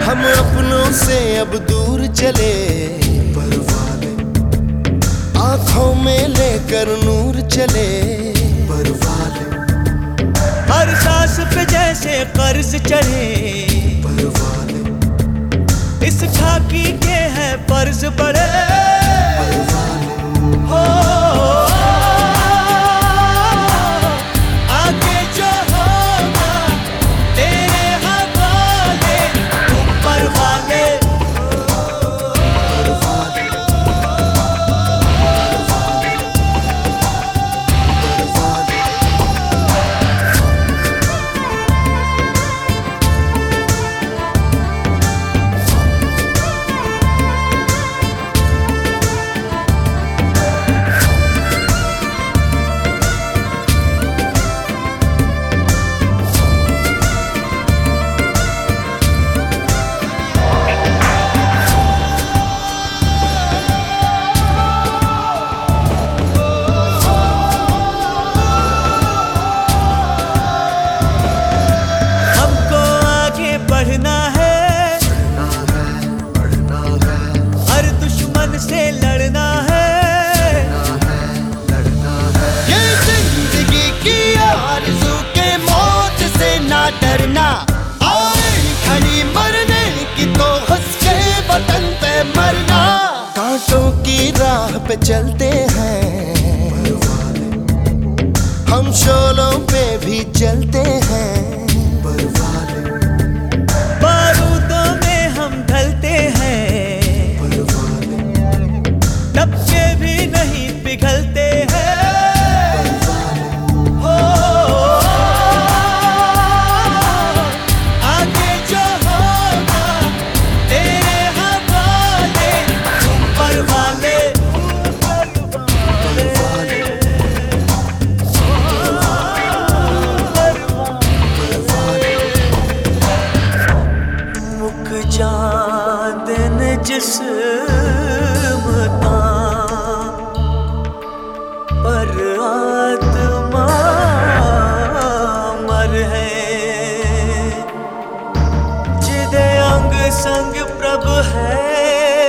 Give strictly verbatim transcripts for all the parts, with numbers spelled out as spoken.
हम अपनों से अब दूर चले, परवाले आंखों में लेकर नूर चले, परवाले हर सांस पे जैसे कर्ज चढ़े, परवाले इस खाकी के है फर्ज बड़े, परवाले हो आगे जो होगा तेरे हवाले, ऊपर वाले बढ़ना है, बढ़ना है, हर दुश्मन से लड़ना है, लड़ना है। ये जिंदगी की आरज़ू के मौत से ना डरना, आए खड़ी मरने की तो हंस के वतन पे मरना। कांटों की राह पे चलते हैं, हम शोलों पे भी चलते हैं, परवाले बारूदों में हम ढलते हैं, परवाले टपके भी नहीं पिघलते हैं, हो आगे जो होगा तेरे हवाले, ऊपर वाले मुक जांदन जिस्म तां पर आत्मा मर है, जिदे अंग संग प्रभ है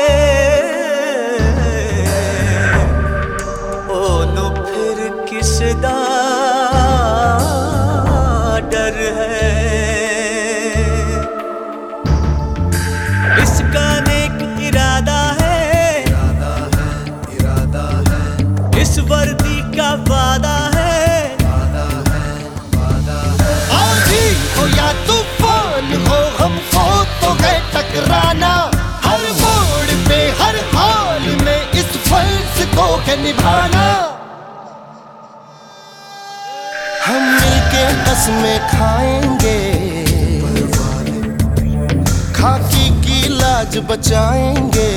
ओनू फिर किसदा डर है। इसका नेक इरादा है, इरादा है, इरादा है, इस वर्दी का वादा है, वादा है, वादा है। आंधी हो या तूफान हो हमको तो है टकराना, हर मोड़ पे हर हाल में इस फर्ज को है निभाना। हम मिलके कसमें खाएंगे, खाकी की लाज बचाएंगे,